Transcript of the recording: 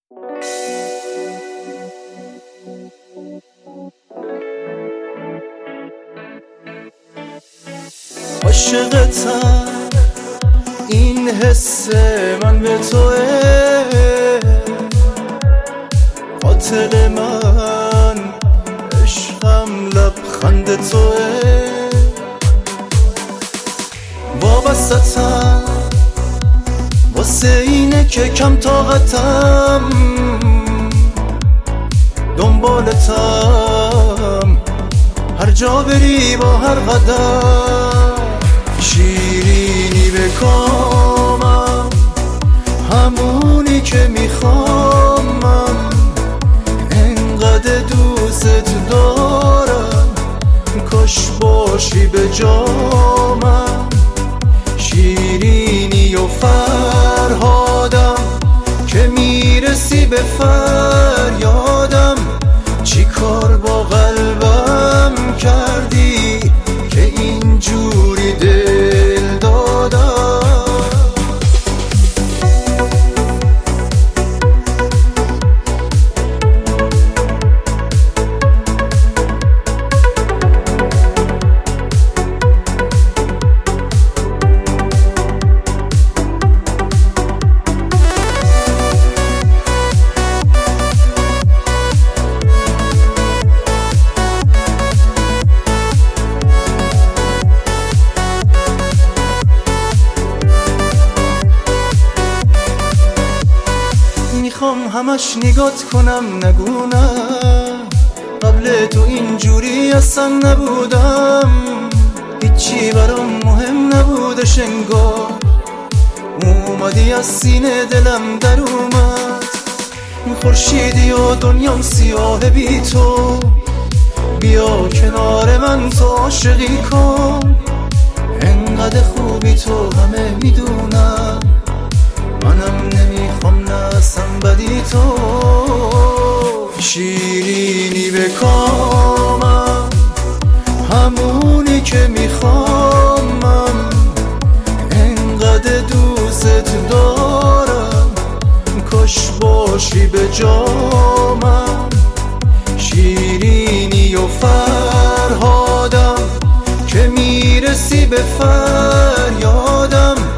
عاشقتم، این حس من به توه، قاتل من عشقم لبخند توه. وابستم واسه اینه که کم طاقتم، دنبالتم هر جا بری با هر قدم. شیرینی به کامم، همونی که میخوام من، انقدر دوست دارم کاش باشی به جامم. شیرینی و فرهادم که میرسی به فریادم، چی کار با قلبم کردی که اینجوری دل دادم. میخوام همش نگات کنم، نگونم قبل تو اینجوری اصلا نبودم. هیچی برام مهم نبودش انگار، اومدی از سینه دلم در اومد. خورشیدی و دنیام سیاه بی تو، بیا کنار من تو عاشقی کن. انقدر خوبی تو همه میدونم، منم نمیخوام نسم بدی تو. شیرینی به کامم، همونی که میخوام من، انقدر دوست دارم کاش باشی به جامم. شیرینی و فرهادم که میرسی به فریادم،